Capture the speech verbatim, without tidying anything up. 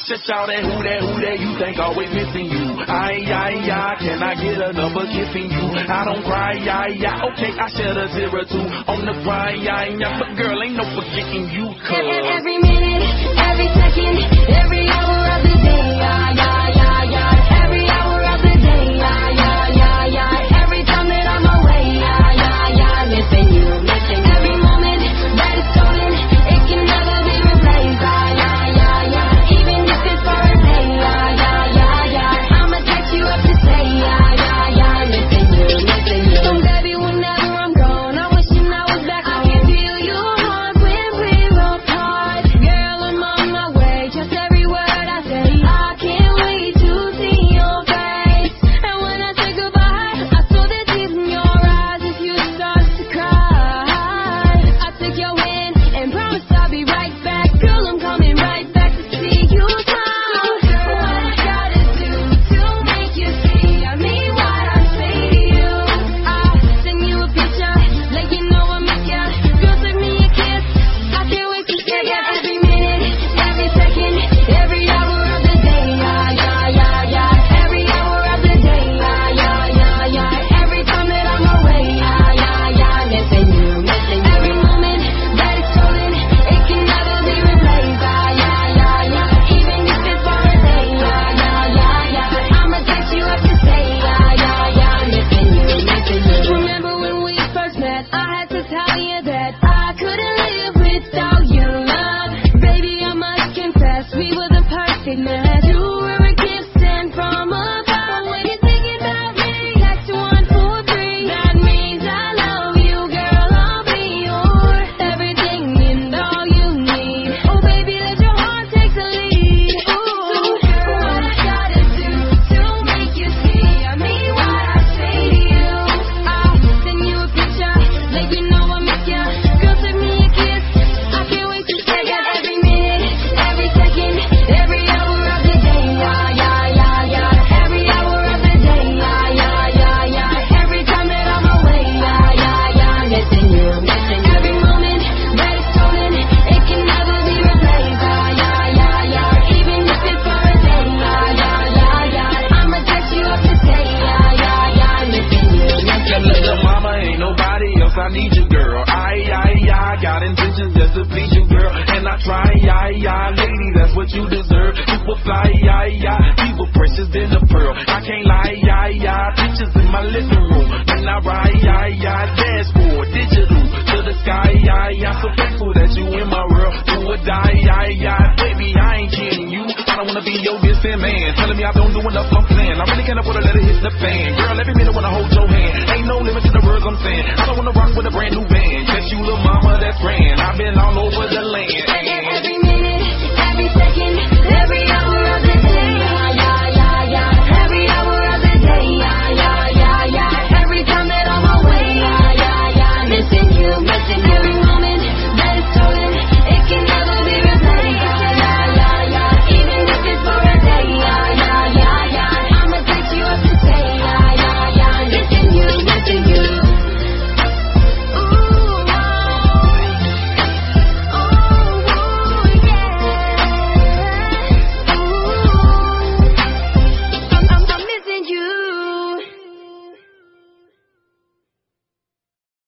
Just shout at who that, who that you think always missing you. Ay, ay, ay, can I get a number kissing you? I don't cry, ay, ay, okay, I shed a tear or two on the cry, ay, ay, but girl, ain't no forgetting you, cuz. Every minute, every second, every hour of the day, ay, ay, ay, ay, every hour of the day, ay, ay, ay, ay, every time that I'm away, ay, ay, ay, missing you, missing every moment that is stolen, it can never be replaced, ay, ay, ay, ay, even if it's for a day, ay, ay, ay, ay, I'ma text you up to say, ay, ay, ay, missing you, missing you. So baby, whenever I'm gone, I'm wishing I was back. I can feel your heart when we're apart. Girl, I'm on my way, just every word I say. I can't wait to see your face. And when I say goodbye, I saw the tears in your eyes as you start to cry. I took your hand and promised I'll be right back. Girl, I'm coming right back to see you smile. What I gotta do to make you see I mean what I say to you. I'll send you a picture, let you know I miss ya. Girl, send me a kiss, I can't wait to see ya. Every minute, every second, every hour of the day, ay, ay, ay, ay, every hour of the day, ay, ay, ay, ay, every time that I'm away, ay, ay, ay, missing you, missing you. Every moment that is stolen, it can never be replaced, ay, ay, ay, ay, even if it's for a day, ay, ay, ay, ay, I'ma text you up to say, ay, ay, ay, missing you, missing you. Remember when we first met, I had to tell you that I couldn't live without your love. Baby, I must confess, we were the perfect match. You were a gift sent from above. When you're thinking about me, text one four three. That means I love you, girl. I'll be yours, everything and all you need. Oh, baby, let your heart take the lead. Ooh, what I gotta do to make you see I mean what I say to you. I'll send you a picture, let you know I miss ya. Girl, send me a kiss, I can't wait to say ya. Every minute, every second, every hour of the day, ay, ay, ay, ay, every hour of the day, ay, ay, ay, ay, every time that I'm away, ay, ay, ay, missing you, missing you. Every moment that is stolen, it can never be replaced, ay, ay, ay, ay, even if it's for a day, ay, ay, ay, ay, I'ma text you up to say, ay, ay, ay, missing you, missing Your you. little mama ain't nobody else, I need you, girl. Ay, ay, ay, got intentions just to please you, girl. And I try, ay, ay, lady, that's what you deserve. Super fly, ay, ay, people precious than a pearl. I can't lie, ay, ay, pictures in my living room. When I ride, ay, ay, dashboard, digital, to the sky, ay, ay, so thankful that you in my world. Do or die, ay, ay, baby, I ain't kidding you. I don't wanna be your distant man, telling me I don't do enough, I'm playing. I really can't afford to let it hit the fan. Girl, every minute wanna hold your hand. Ain't no limit to the words I'm saying. I don't wanna rock with a brand new band. Just you, little mama, that's grand.